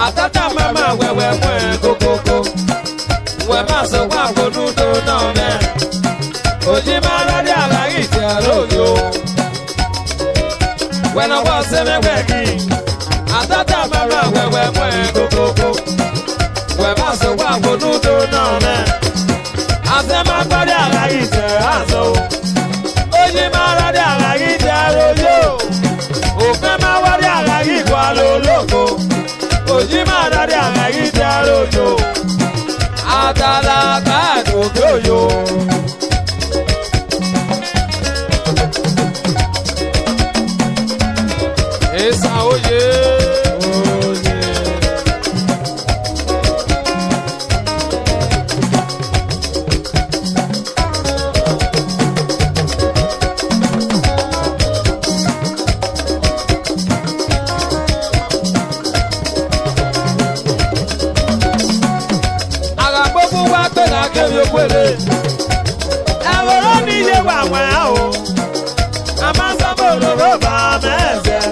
Atata mama wewe mwe kokoko. We maso kwa konudo na me. Oji mara di ala iti aloyo. When I was in a wedding, Atata mama wewe mwe kokoko. We maso kwa konudo na me. Asema kwa di ala iti azo. Oji mara di ala iti aloyo. Ofema wa di ala iti aloloko. Oji mara di ala iti aloyo. Atala kado goyo. Esa oye. Ẹ̀wọ̀rọ̀ ní ilé wà wọ́n á o, a máa ń sábà olóró bá mẹ́sẹ̀.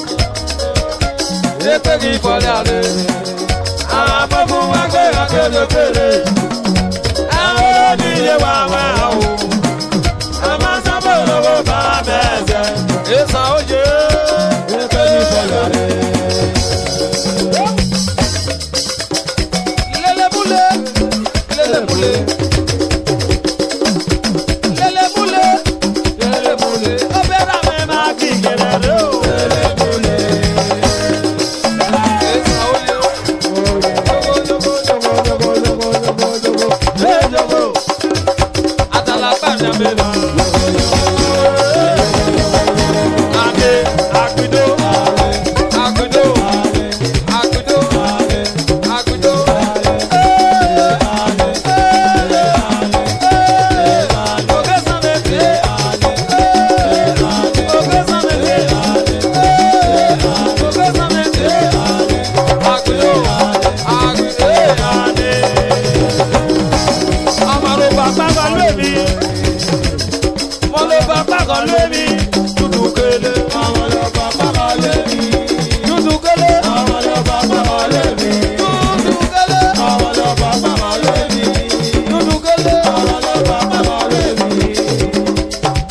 Ètò kì í fọlẹ́ àlẹ́, àbọ̀bù wá gbé akéde-kéde. Ẹ̀wọ̀rọ̀ ní ilé wà wọ́n á o, a máa ń sábà olóró bá mẹ́sẹ̀. Èsà òye, ètò kì í fọlẹ́ àlẹ́. Lélẹ́múlé, lélẹ́múlé.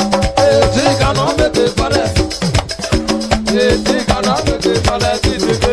It's